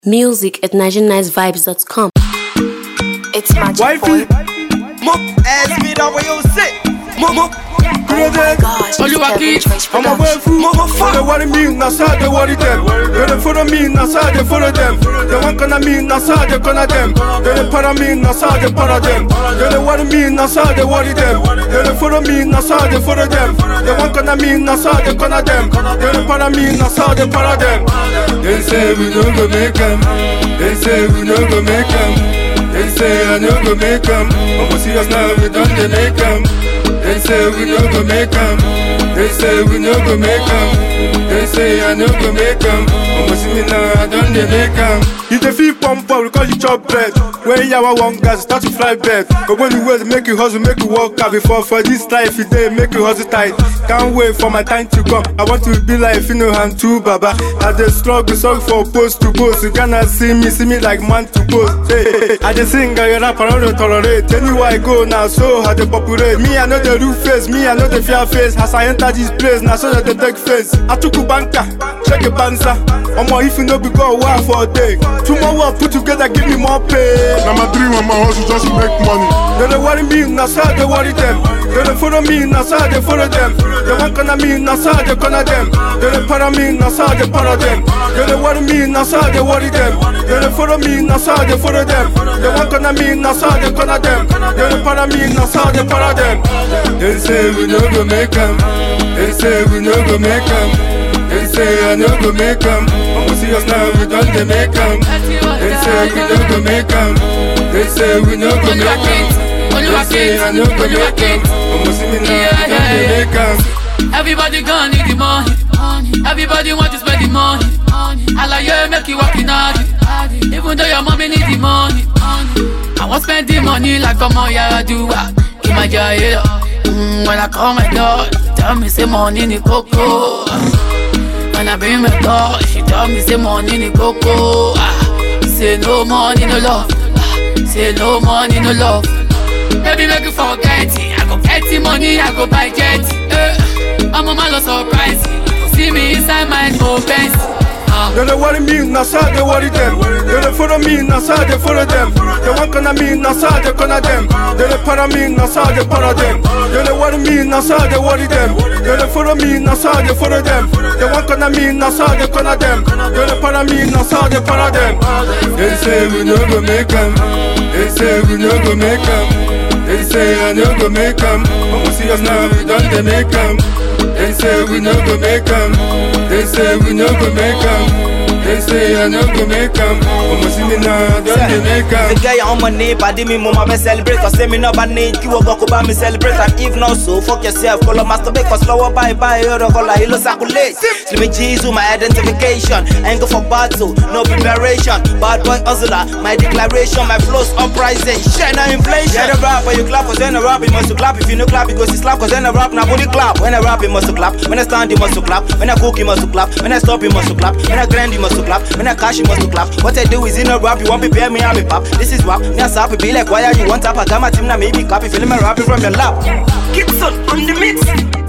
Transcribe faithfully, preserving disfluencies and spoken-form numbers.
Music at nigerian nice vibes dot com. It's Magic Boy. S B W C. Mama, gosh, Oh, you are kid. I'm a well fool. They worry me, now so they worry them. They don't follow me, now so they follow them. They want gonna me, now so they gonna them. They don't para me, now so they para them. They don't worry me, now so they worry them. They don't follow me, now so they follow them. They want gonna me, now so they gonna them. They don't para me, now so they para them. They say we don't go make them. They say we don't go make them. They say I no go make them. I'ma see us now, we done they make them. They say we no go make them. They say we no go make them. They say I no go make them. I'ma see me now, I done they make them. If they feel pump up, we call you chop bread. When you have one gas, start to fly back. But when you wait, make you hustle, make you work out. Before for this life, you day, make you hustle tight. Can't wait for my time to come. I want to be like you know I'm too baba. I just struggle, song for post to post. You cannot see me, see me like man to post. Hey, hey, hey. I just sing, I rap, I don't tolerate. Anywhere I go now, so hard to populate. Me, I know the roof face, me, I know the fear face. As I enter this place, now so that the take face. I took a banker, check a banza. Omo, if you know, be go work for a day. Tomorrow I put together, give me more pay. Now my dream and my hustle just to make money. They don't worry me, now so they worry them. They don't follow me, now so they follow them. They want gonna me, now so they gonna them. They don't para me, now so they para them. They don't worry me, now so they worry them. They don't follow me, now so they follow them. They want gonna me, now so they gonna them. They don't para me, now so they para them. They say we no go make them. They say we no go make them. They say I no go make them. I'ma see us now, we done they make them. They say we no go make them. They say we no go make them. They say I no go make them. I'ma see me now, we done they make them. Everybody gonna need the money. Everybody want to spend the money. I like you make you working hard. Even though your mommy need the money. I want spend the money like a man, yeah, I do. Give my jail. Mm, when I call my dog, tell me say money in the cocoa. When I bring my dog, she tell me say money in the cocoa. Say no money, no love. Say no money, no love. Baby, make you forget it. I go get the money, I go buy jet. Uh, I'm on my loss surprise. See me inside my open. They don't worry me, now so they worry them. They don't follow me, now so they follow them. They want gonna me, now so they gonna them. They don't para me, now so they para them. They don't worry me, now so they worry them. They don't follow me, now so they follow them. They want gonna me, now so they gonna them. They don't para me, now so they para them. They say we no go make them. They say we no go make them. They say I no go make them. I'ma see us now, we done they make them. They say we no go make them. They say we no go make them. They say I no go make them. I'ma see me now, don't they make them. The guy on my knee, body me mama be celebrate. Cause say me no bad need, you go go by me celebrate. And if not so, fuck yourself, call a masturbate. Cause slower bye bye, you don't call a hilo saculate. Slim G's with my identification. Ain't go for battle, no preparation. Bad boy hustler, my declaration. My flow's uprising, share no inflation. Yeah, the rap, but you clap, cause then a rap, you must clap. If you no clap, because you slap, cause then a rap, now body clap. When I rap, you must clap. When I stand, you must clap. When I cook, you must clap. When I stop, you must clap. When I grind, you must clap. When I cash, you must clap. What I do is in a rap, you want prepare me, I'm a pop. This is rap, me a sap, be like why are you want tap? I got my team, now maybe copy, feeling my rapping from your lap. Gibson on the mix.